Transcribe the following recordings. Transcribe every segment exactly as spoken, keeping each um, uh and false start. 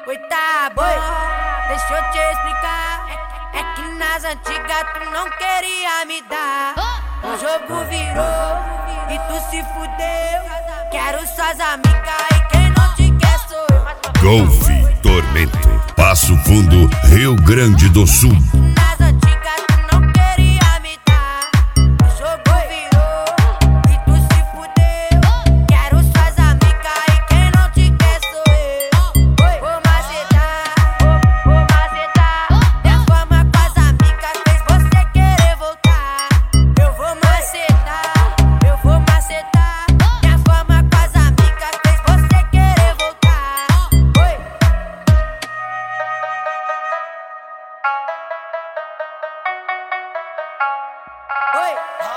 Oi, tá bom, deixa eu te explicar. É, é que nas antigas tu não queria me dar. O jogo virou e tu se fudeu. Quero suas amigas e quem não te quer sou eu. Golf Tormento, Passo Fundo, Rio Grande do Sul. Nas antigas tu não queria me dar. O jogo virou e tu se fudeu. Quero suas amigas e quem não te quer sou eu. Vou macetar, vou macetar. Minha fama com as amigas fez você querer voltar. Eu vou macetar, eu vou macetar. Minha fama com as amigas fez você querer voltar. Oi. Oi.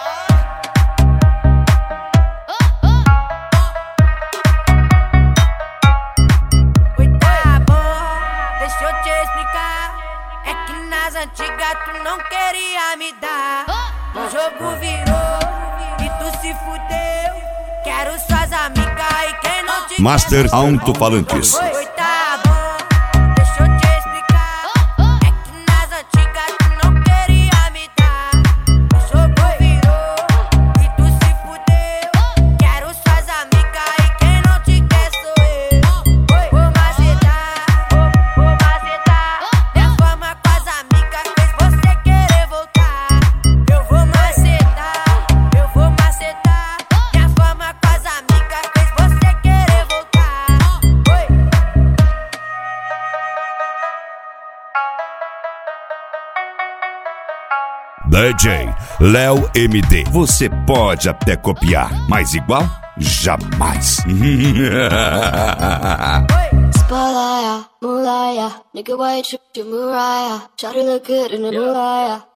Oi, tá bom, deixa eu te explicar. É que nas antigas tu não queria me dar. O jogo virou e tu se fudeu. Quero suas amigas e quem não te Master quer sou eu. Alto-Falantes. Oi, tá bom, deixa eu te explicar. É que nas antigas tu não queria me dar. O jogo virou e tu se fudeu. Quero suas amigas e quem não te quer sou eu. Vou macetar, vou macetar. Minha fama com as amigas fez você querer voltar. Eu vou macetar, eu vou macetar. Minha fama com as amigas fez você querer voltar. Oi. D J Léo M D. Você pode até copiar, mas igual, jamais. Spalaya, Mulaya, nigga, why you tripped your Mariah? Try to look good in the Mariah.